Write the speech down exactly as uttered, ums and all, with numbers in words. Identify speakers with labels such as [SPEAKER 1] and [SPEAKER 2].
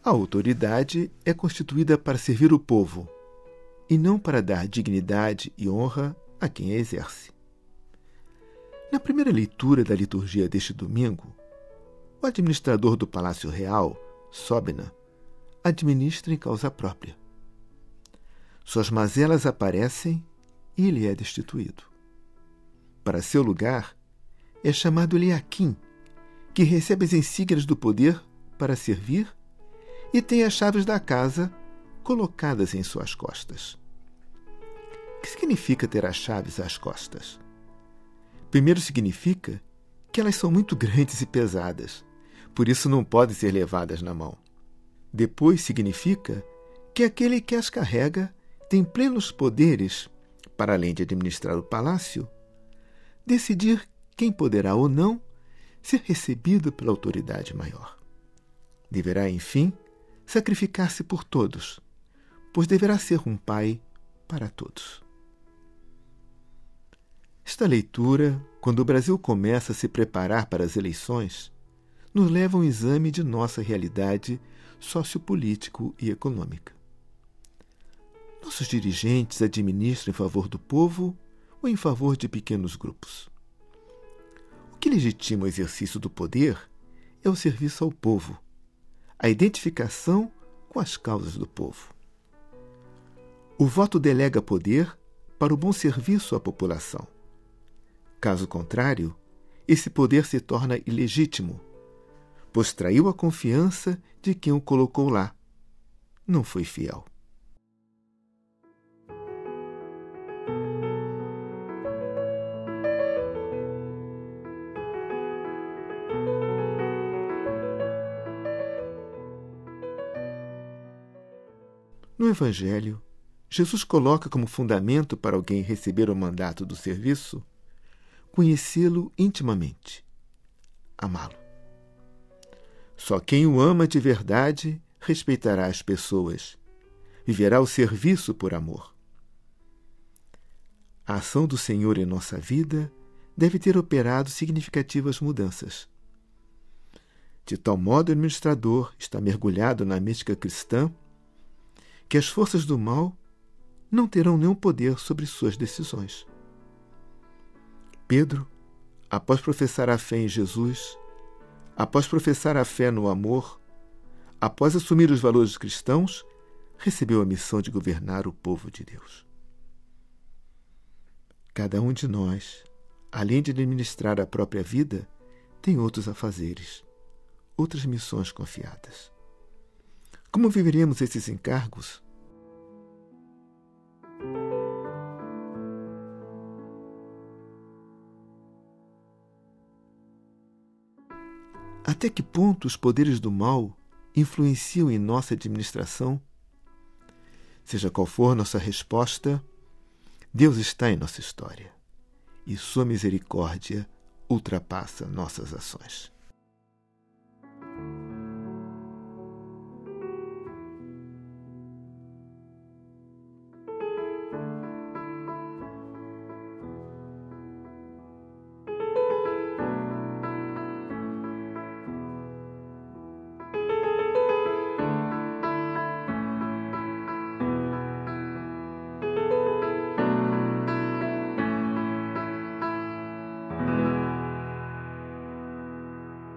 [SPEAKER 1] A autoridade é constituída para servir o povo e não para dar dignidade e honra a quem a exerce. Na primeira leitura da liturgia deste domingo, o administrador do Palácio Real, Sobna, administra em causa própria. Suas mazelas aparecem e ele é destituído. Para seu lugar, é chamado Eliaquim, que recebe as insígnias do poder para servir e tem as chaves da casa colocadas em suas costas. O que significa ter as chaves às costas? Primeiro significa que elas são muito grandes e pesadas, por isso não podem ser levadas na mão. Depois significa que aquele que as carrega tem plenos poderes para, além de administrar o palácio, decidir quem poderá ou não ser recebido pela autoridade maior. Deverá, enfim, sacrificar-se por todos, pois deverá ser um pai para todos. Esta leitura, quando o Brasil começa a se preparar para as eleições, nos leva a um exame de nossa realidade sociopolítico e econômica. Nossos dirigentes administram em favor do povo ou em favor de pequenos grupos? O que legitima o exercício do poder é o serviço ao povo, a identificação com as causas do povo. O voto delega poder para o bom serviço à população. Caso contrário, esse poder se torna ilegítimo, pois traiu a confiança de quem o colocou lá. Não foi fiel. No Evangelho, Jesus coloca como fundamento para alguém receber o mandato do serviço conhecê-lo intimamente, amá-lo. Só quem o ama de verdade respeitará as pessoas, viverá o serviço por amor. A ação do Senhor em nossa vida deve ter operado significativas mudanças. De tal modo, o administrador está mergulhado na mística cristã que as forças do mal não terão nenhum poder sobre suas decisões. Pedro, após professar a fé em Jesus, após professar a fé no amor, após assumir os valores cristãos, recebeu a missão de governar o povo de Deus. Cada um de nós, além de administrar a própria vida, tem outros afazeres, outras missões confiadas. Como viveremos esses encargos? Até que ponto os poderes do mal influenciam em nossa administração? Seja qual for nossa resposta, Deus está em nossa história e sua misericórdia ultrapassa nossas ações.